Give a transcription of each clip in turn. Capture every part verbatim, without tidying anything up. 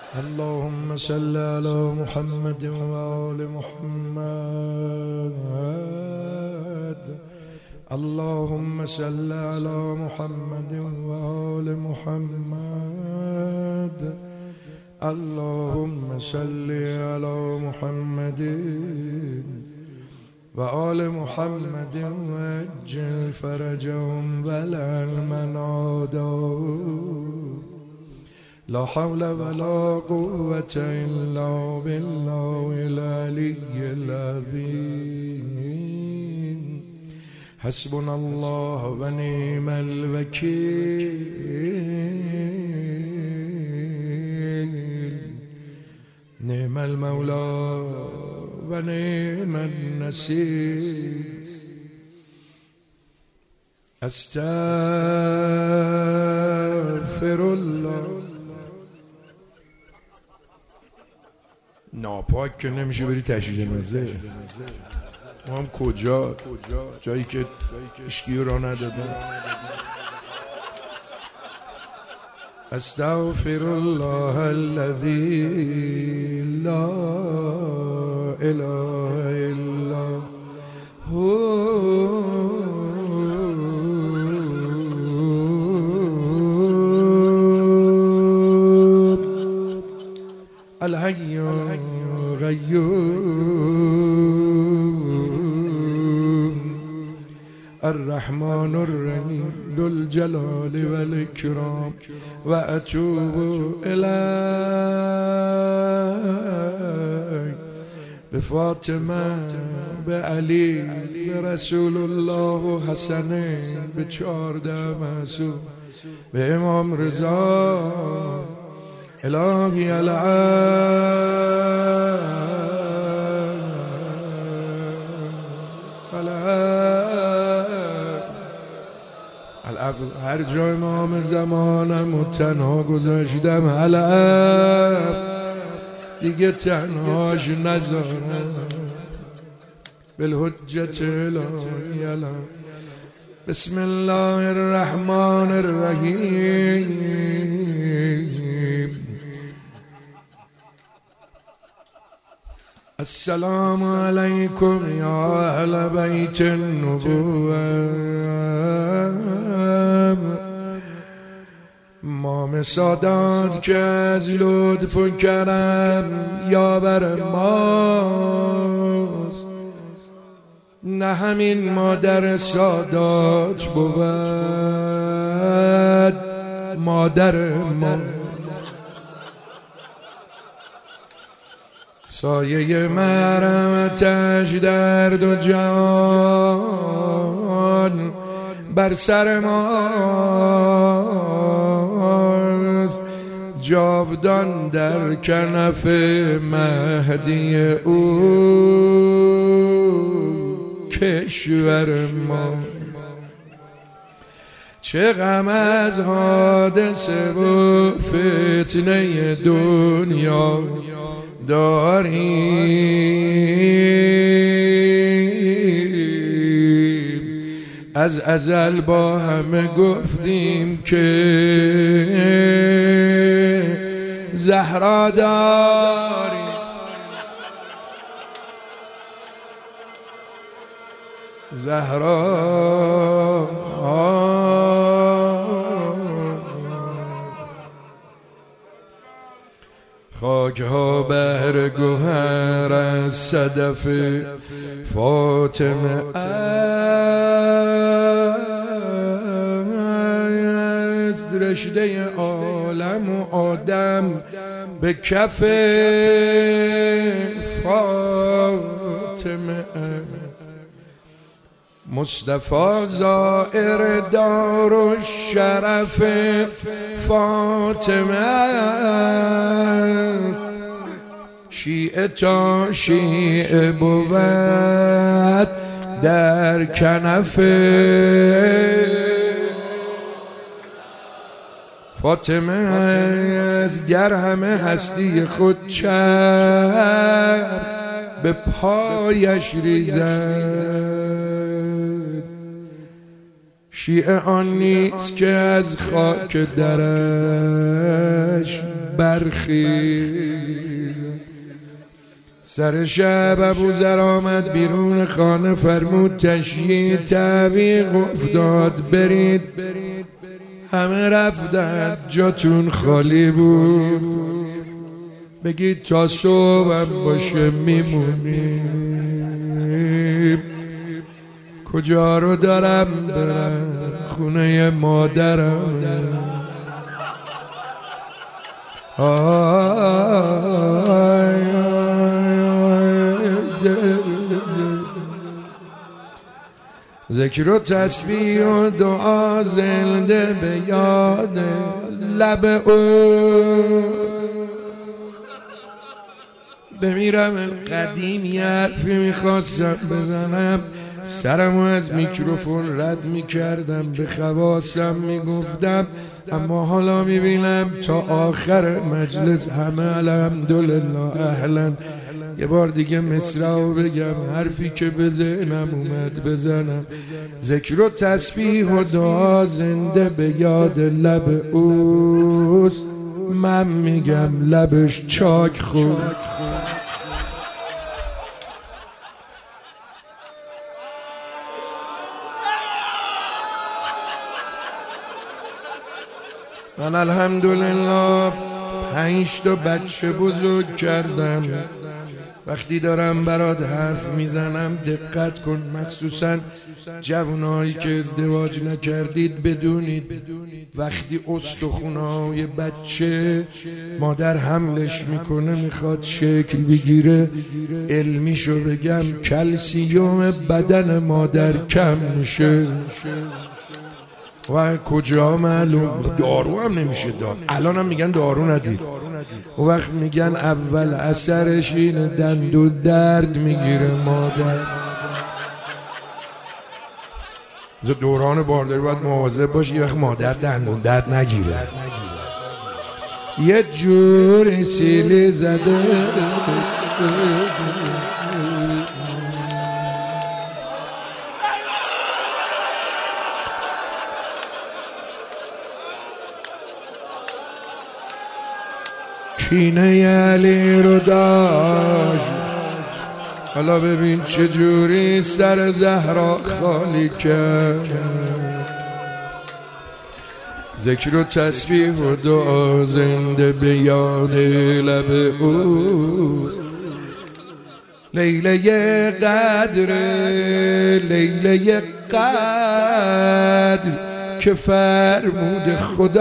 اللهم صل على محمد وآل محمد. اللهم صل على محمد وآل محمد. اللهم صل على محمد وآل محمد وعجل فرجهم ولا المنادوا. لا حول ولا قوة إلا بالله العلي العظيم. حسبنا الله ونعم الوكيل. نعم المولى ونعم النصير. استغفر الله. ناپاک که نمیشه بری تشییع مزه. ما هم کجا جایی که اشکی را ندادن. استغفر الله الذي لا اله الا هو الحي القيوم الرحمن الرحيم ذو الجلال والإكرام. وأتوب إليك بفاطمة بعلي برسول الله حسن بچارده معصوم بإمام رضا. إلهي العقل هر جای امام زمانم و تنها گذاشتم العب دیگه تنهاش نذارم. بالحجة الهی العب. بسم الله الرحمن الرحیم. السلام علیکم یا اهل بیت النبوة. امام سادات که از لطف و کرم یاور ماست. نه همین مادر سادات بود مادر ما. سایه مرحمتش در دو جهان بر سر ماست. جاودان در کنف مهدی او کشور ما. چه غم از حادثه و فتنه دنیا داریم. از ازل با همه گفتیم که زهرا داریم. زهرا خاک ها بهر گوهر از صدف فاطمه است. رشته عالم و آدم به کف فاطمه است. مصطفی زائر دار و شرف فاطمه است. شیعه تا شیعه بود در کنف فاطمه است. گر همه هستی خود چرخ به پایش ریزد. شیعه آن نیست که از خاک درش برخیز. سر شب ابوذر آمد بیرون خانه، فرمود تشییع تعویق افتاد برید. همه رفتن، جاتون خالی بود، بگید تا صبحم باشه میمونیم. کجا رو دارم برم؟ خونه مادرم. آی ذکر و تسبیح و دعا زنده به یاد لب او. بمیرم قدیم یه حرفی میخواستم بزنم، سرمو از میکروفون رد میکردم، به خواصم میگفتم، اما حالا میبینم تا آخر مجلس همه الحمدلله اهلا. یه بار دیگه مصرعو بگم، حرفی که به ذهنم اومد بزنم. ذکر و تسبیح و دعا زنده به یاد لب اوست، من میگم لبش چاک خورد. من الحمدلله پنج تا بچه بزرگ کردم. وقتی دارم برات حرف میزنم دقت کن، مخصوصا جوانایی که ازدواج نکردید بدونید وقتی استخونهای بچه مادر حملش میکنه میخواد شکل بگیره، علمیشو بگم کلسیوم بدن مادر کم میشه. و کجا معلوم؟ دارو هم نمیشه داد، الان هم میگن دارو ندید. و وقت میگن اول اثرش اینه دندون درد میگیره مادر. دوران بارداری باید مواظب باشی یه وقت مادر دندون درد نگیره. یه جوری سیلی زده کینه علی رو داشت، حالا ببین چجوری سر زهرا خالی کرد. ذکر و تسبیح و دعا زنده به یاد لب اوست. لیله قدر، لیله قدر که فرمود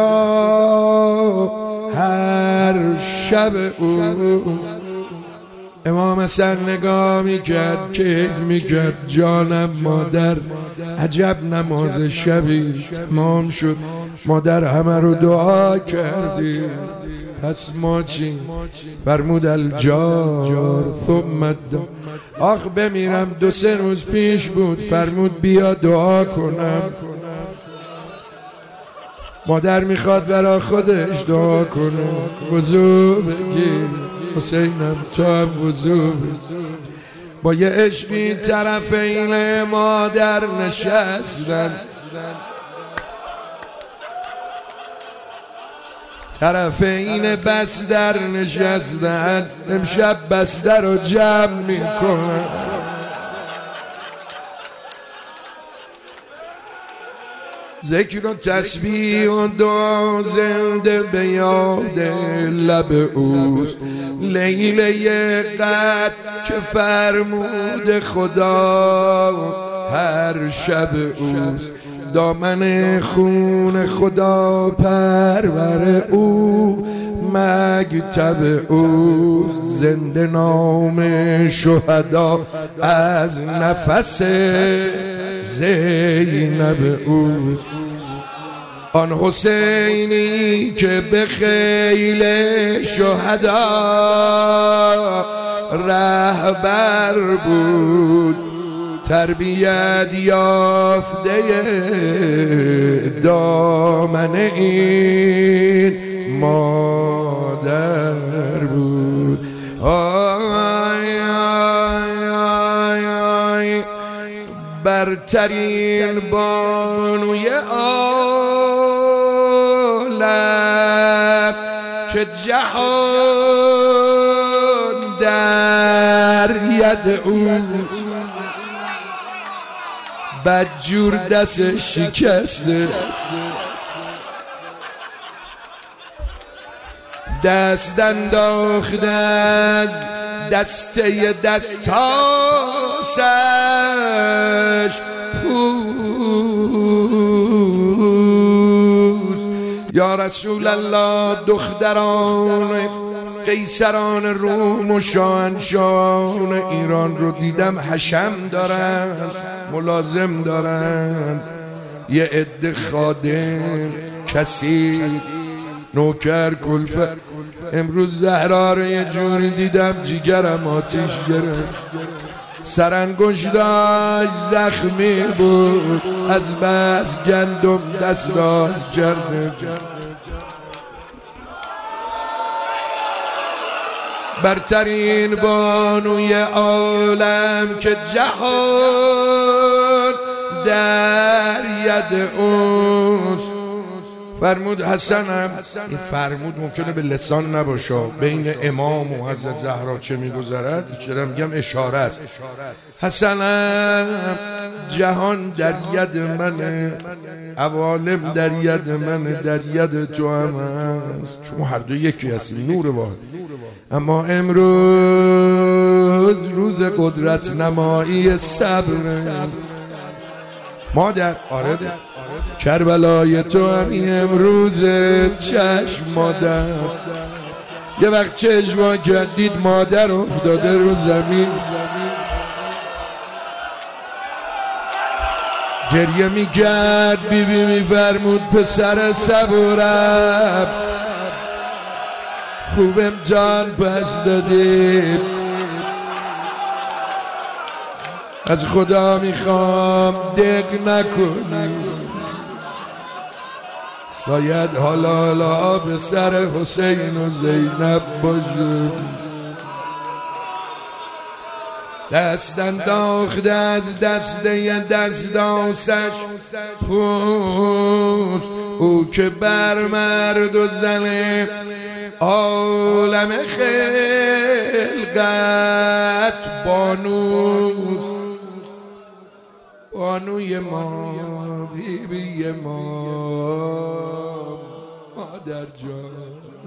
خدا هر شب او. امام حسن نگاه میکرد کیف میکرد، جانم مادر عجب نماز شبی تمام شد، مادر همه رو دعا کردی، پس ما چی؟ فرمود الجار ثم الدار. آخ بمیرم دو سه روز پیش بود، فرمود بیا دعا کنم. مادر میخواد برا خودش دعا کنه، وضو بگیر حسینم تو هم وضو بگیر. با یه عشقی طرفین مادر نشستن، طرفین بستر نشستن، امشب بستر رو جمع میکنن. ذکر و تسبیح و دعا زنده به یاد لب اوست. لیله قدر که فرمود خدا هر شب اوست. دامن خون خدا پرور او مکتب اوست. زنده نام شهدا از نفس زینب اوست. آن حسینی که به خیل شهدا رهبر بود، تربیت یافته دامن این مادر بود. آی آی آی آی برترین بانوی عالم که جهان در ید اوست، بدجور دست شکسته، دست انداخته از دسته دستاسش پوست. یا رسول الله، دختران قیصران روم و شاهنشاهان ایران رو دیدم حشم دارن، ملازم دارن، یه عده خادم، کسی نوکر، کلفت. امروز زهرا رو یه جوری دیدم جیگرم آتیش گرفت، سرانگشتاش زخمی بود، از بس گندم دستاز کرده. برترین بانوی عالم که جهان در ید اوست. فرمود حسنم، این فرمود ممکنه به لسان نباشه، بین امام و حضرت زهرا چه میگذرد چرا میگم اشاره است. حسنم، جهان در ید منه، عوالم در ید منه، در ید تو هم هست، چون هر دو یکی هستیم، نور واحد. اما امروز روز قدرت نمایی صبر مادر. آره کربلای تو همی امروز چشم مادر. یه وقت چشم جدید مادر افتاده رو زمین، گریه میکرد، بیبی میفرمود پسر صبورم، خوبم جان پس دادیم، از خدا میخوام دق نکنی، شاید حالا به سر حسین و زینب باشه. دست انداخته از دسته دستاسش پوست، او که بر مرد و زن عالم خلقت بانوست. بانوی ما، بیبی ما، مادر جان.